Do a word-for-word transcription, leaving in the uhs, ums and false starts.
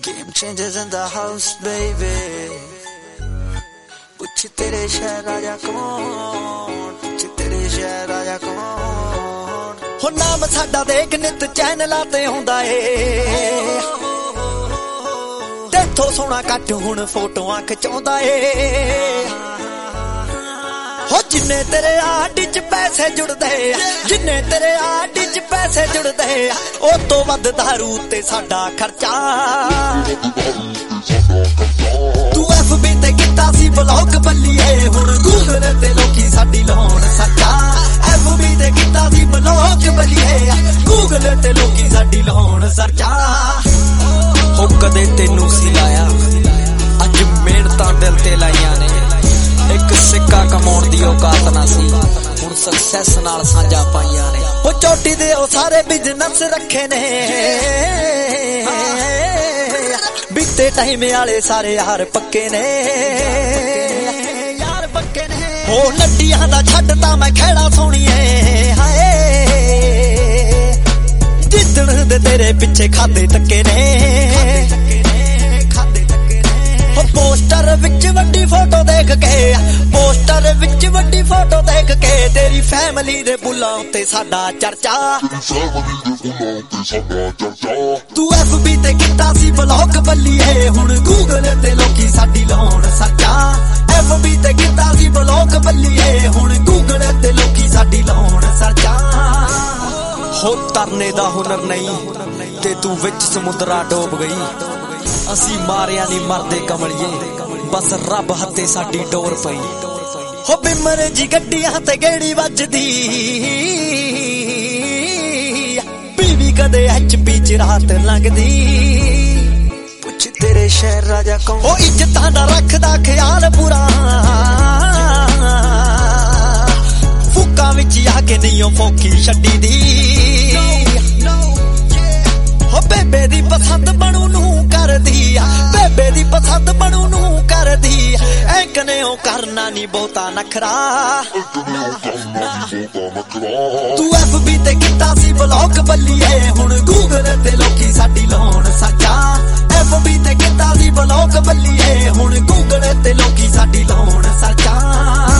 Game changers in the house, baby. पुछ तेरे शहर राजा कौन, पुछ तेरे शहर राजा कौन। हो नाम साडा देख नित चैनलां ते हुंदा ए, तेथों सोहना घट हुण फोटोआं खिचाउंदा ए। हो जिन्ने तेरे आडी च पैसे जुड़दे, जिन्ने तेरे आडी च पैसे जुड़दे, ओ तो वध दारू ते साडा खर्चा। तू एफ बी ते कीता सी ब्लॉग बल्लीए, हुण गूगल ते लोकी साडी लाउण सर्चा। एफ बी ते कीता सी ब्लॉग बल्लीए, गूगल ते लोकी साडी लाउण सर्चा। हो कदे तैनू सिलाया, अज मेहनतां दिल ते लाइयां ने, एक सिक्का कमाउण दी औकात ना सी, हुण सक्सैस नाल सांझा पाइयां ने। ओ चोटी दे ओ सारे बिजनेस रखे ने, बीते टाइम आले सारे यार पक्के ने, यार पक्के ने। हो नड्डियां दा छड्डता मैं खेड़ा सोहणीए, हाय जिद्दण दे तेरे पिछे खादे टक्के ने। पोस्टर विच वड्डी फोटो देख के, पोस्टर विच वड्डी फोटो देख के, तेरी फैमिली दे बुल्लां उत्ते साडा चर्चा। तू एफ बी ते कीता सी ब्लॉग बल्लीए, हुण गूगल ते लोकी साडी लाउण सर्चा। एफ बी ते कीता सी ब्लॉग बल्लीए, हुण गूगल ते लोकी साडी लाउण सर्चा। हो तरने दा हुनर नहीं ते तू विच समुद्रा डोब गई, असी मारिया नी मरदे कमलिए, बस रब हत्थे साडी डोर पई। हो बिमर जी गड्डियां ते गेड़ी वजदी, बीवी कदे एच पी च रात लंघदी। पुछ तेरे शहर राजा कौन, हो इज्जतां दा रखदा ख्याल पूरा, फूकां विच आके नहीं फोकी छड्डी दी। हो बेबे दी पसंद बनू नू कर दी, बेबे दी पसंद बनू नू कर दी, ऐकने ओ करना नी बहुता नखरा। तू एफ बी ते कीता सी ब्लॉग बल्लीए, हुण गूगल ते लोकी साडी लाउण सर्चा। एफ बी ते कीता सी ब्लॉग बल्लीए, हुण गूगल ते लोकी साडी लाउण सर्चा।